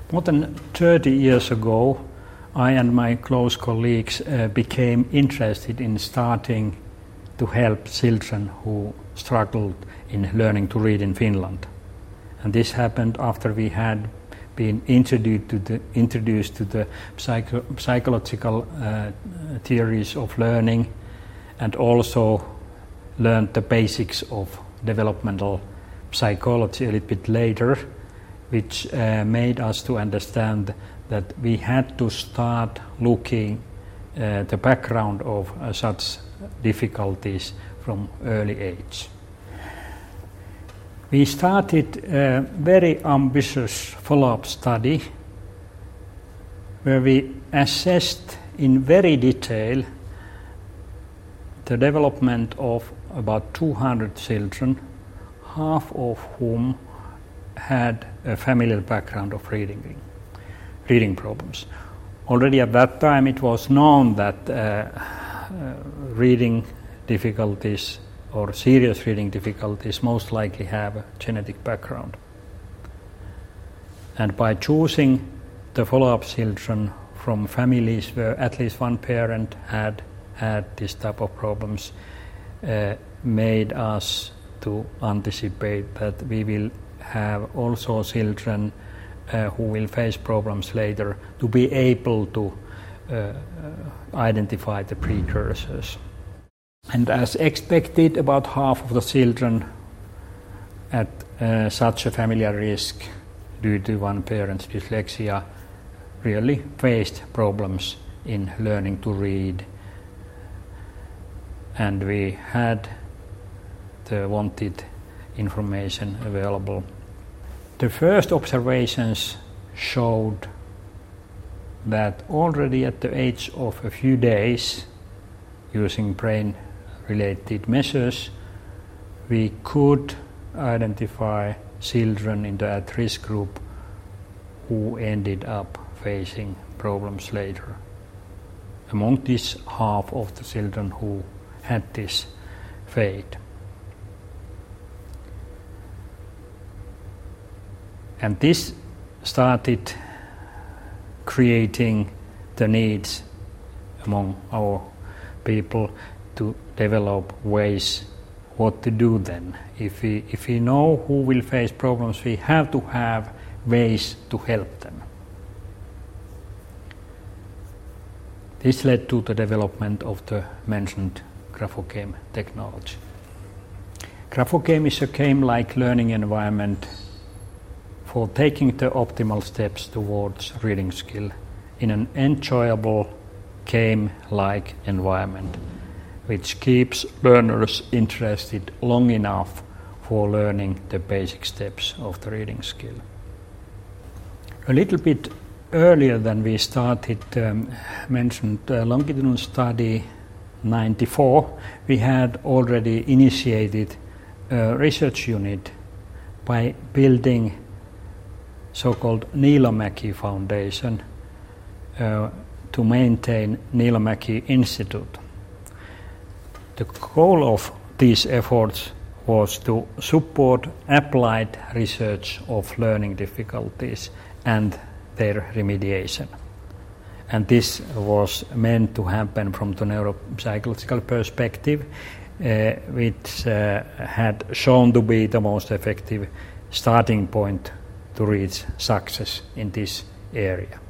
More than 30 years ago, I and my close colleagues became interested in starting to help children who struggled in learning to read in Finland. And this happened after we had been introduced to the psychological theories of learning, and also learned the basics of developmental psychology a little bit later, which made us to understand that we had to start looking the background of such difficulties from early age. We started a very ambitious follow-up study where we assessed in very detail the development of about 200 children, half of whom had a familial background of reading problems. Already at that time it was known that reading difficulties or serious reading difficulties most likely have a genetic background. And by choosing the follow-up children from families where at least one parent had this type of problems, made us to anticipate that we will have also children who will face problems later to be able to identify the precursors. And as expected, about half of the children at such a familial risk due to one parent's dyslexia really faced problems in learning to read. And we had the wanted information available. The first observations showed that already at the age of a few days, using brain-related measures, we could identify children in the at-risk group who ended up facing problems later. Among these, half of the children who had this fate. And this started creating the needs among our people to develop ways what to do then. If we know who will face problems, we have to have ways to help them. This led to the development of the mentioned GraphoGame technology. GraphoGame is a game-like learning environment for taking the optimal steps towards reading skill in an enjoyable game-like environment, which keeps learners interested long enough for learning the basic steps of the reading skill. A little bit earlier than we started mentioned longitudinal study 94, we had already initiated a research unit by building so-called Niilomäki Foundation to maintain Niilomäki Institute. The goal of these efforts was to support applied research of learning difficulties and their remediation. And this was meant to happen from the neuropsychological perspective, which had shown to be the most effective starting point to reach success in this area.